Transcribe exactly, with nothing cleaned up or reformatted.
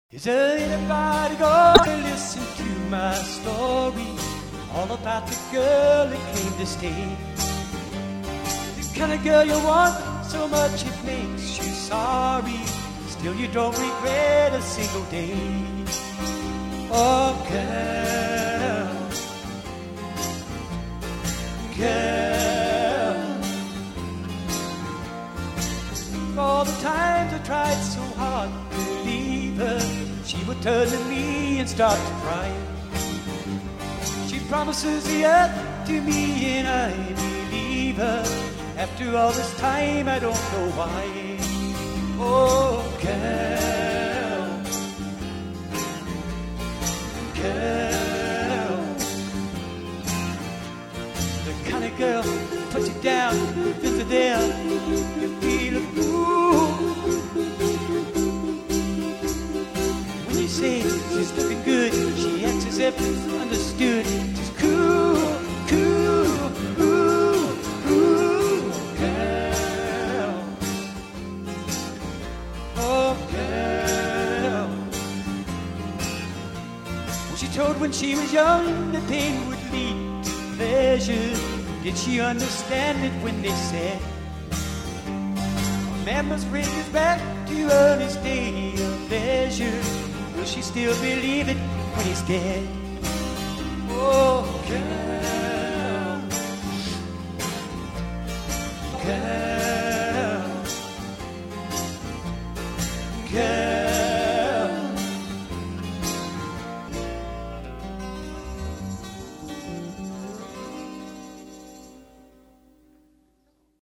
Is there anybody gonna listen to my story? All about the girl that came to stay. The kind of girl you want so much it makes you sorry. Still you don't regret a single day. Oh girl, girl, for all the times I tried so hard to leave her, she would turn to me and start to cry. She promises the earth to me and I believe her. After all this time I don't know why. Oh girl, girl, the kind of girl who puts you down, feels you there, you feel a fool. When you say she's looking good, she acts as if it's understood. She's cool, cool, ooh, ooh, girl. Oh, girl. Well, she told when she was young that pain would lead to pleasure. Did she understand it when they said a man must bring his back to earn his day of leisure? Will she still believe it when he's dead? Oh, girl, girl.